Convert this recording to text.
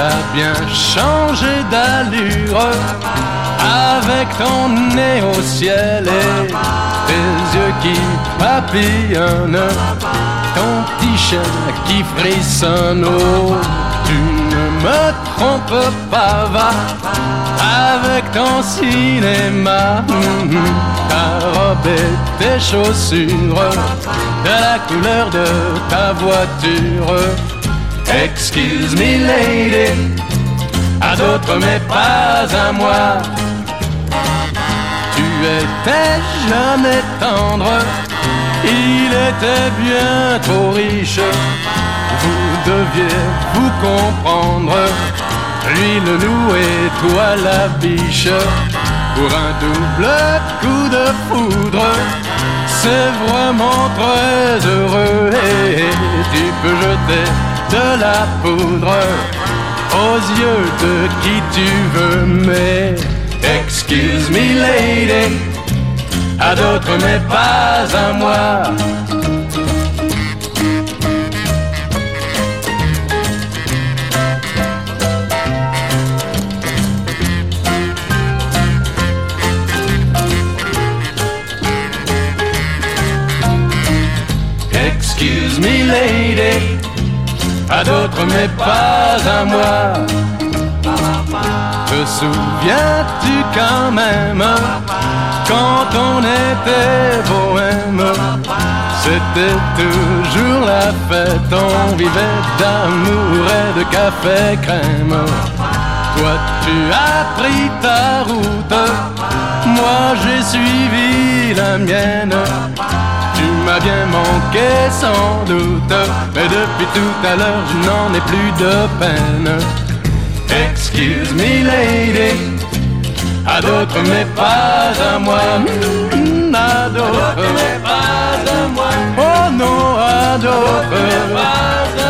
t'as bien changé d'allure, avec ton nez au ciel et tes yeux qui papillonnent, ton petit chien qui frissonne. Oh, tu ne me trompes pas, va avec ton cinéma, ta robe et tes chaussures, de la couleur de ta voiture. Excuse me lady, à d'autres mais pas à moi. Tu étais jeune et tendre, il était bien trop riche. Vous deviez vous comprendre, lui le loup et toi la biche. Pour un double coup de foudre, c'est vraiment très heureux. Et tu peux jeter de la poudre aux yeux de qui tu veux. Mais excuse me lady, à d'autres mais pas à moi. Excuse me lady, à d'autres mais pas à moi. Te souviens-tu quand même, quand on était bohème, c'était toujours la fête, on vivait d'amour et de café crème. Toi tu as pris ta route, moi j'ai suivi la mienne. Tu m'as bien manqué sans doute, mais depuis tout à l'heure je n'en ai plus de peine. Excuse me lady, à d'autres mais pas à moi. À d'autres mais pas à moi. Oh non, à d'autres mais pas à moi.